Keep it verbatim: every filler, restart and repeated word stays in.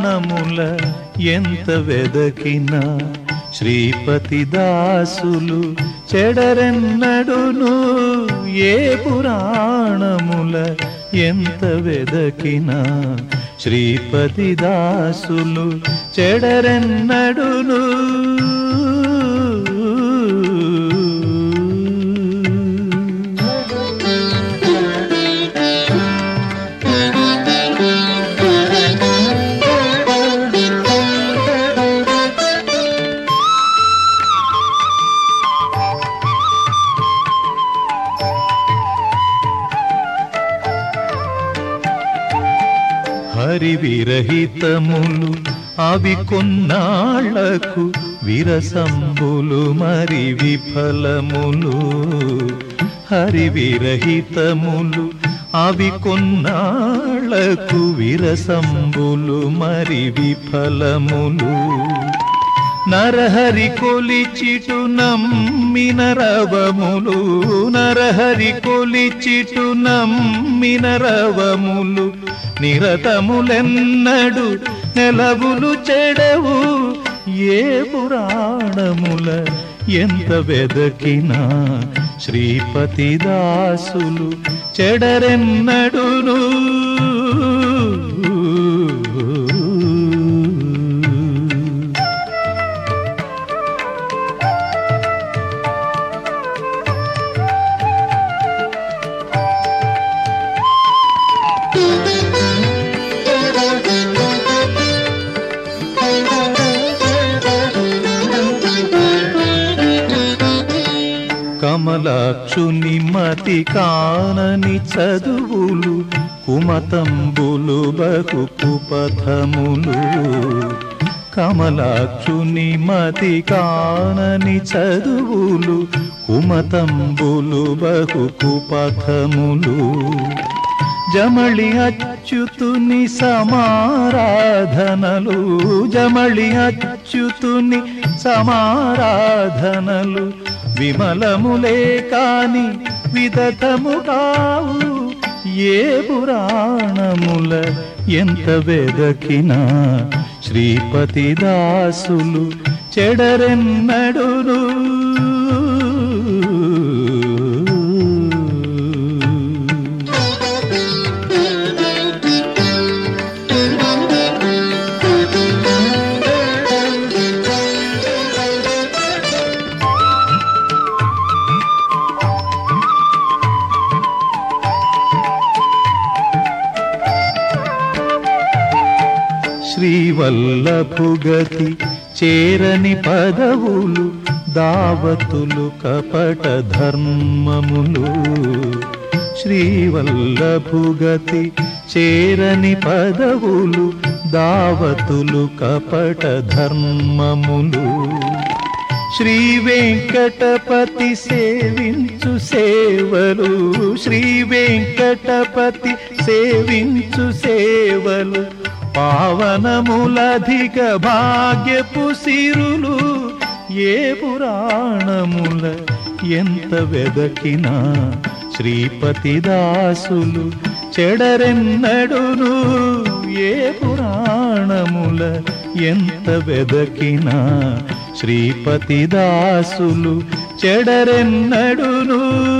పురాణముల ఎంత వెదకినా శ్రీపతి దాసులు చెడరెన్నడును. ఏ పురాణముల ఎంత వెదకినా శ్రీపతి దాసులు చెడరెన్నడును. హరి విరహితములు అవి కొన్నాళ్లకు విరసంబులు మరి విఫలములు. హరి విరహితములు అవి కొన్నాళ్లకు విరసంబులు మరి విఫలములు. నరహరి కొలిచిటు నమ్మిన రవములు, నరహరి కొలిచిటు నమ్మిన రవములు నిరతములెన్నడు నెలవులు చెడవు. ఏ పురాణముల ఎంత వెదకినా శ్రీపతి దాసులు చెడరెన్నడును. కమలాక్షుని మతి కానని చదువులు కుమతంబులు బహు కుపథములు. కమలాక్షుని మతి కానని చదువులు కుమతంబులు బహు కుపథములు. జమళి అచ్యుతుని సమారాధనలు, జమళి అచ్యుతుని సమారాధనలు విమలములే కాని విదతము కావు. ఏ పురాణముల ఎంత వెదకినా శ్రీపతి దాసులు చెడరెన్నడును. శ్రీవల్లభుగతి చేరని పదవులు దావతులు కపట ధర్మములు. శ్రీవల్లభుగతి చేరని పదవులు దావతులు కపట ధర్మములు. శ్రీ వెంకటపతి సేవించు సేవలు, శ్రీ వెంకటపతి సేవించు సేవలు పావనములధిక భాగ్యపు సిరులు. ఏ పురాణముల ఎంత వెదకినా శ్రీపతి దాసులు చెడరెన్నడును. ఏ పురాణముల ఎంత వెదకినా శ్రీపతి దాసులు చెడరెన్నడును.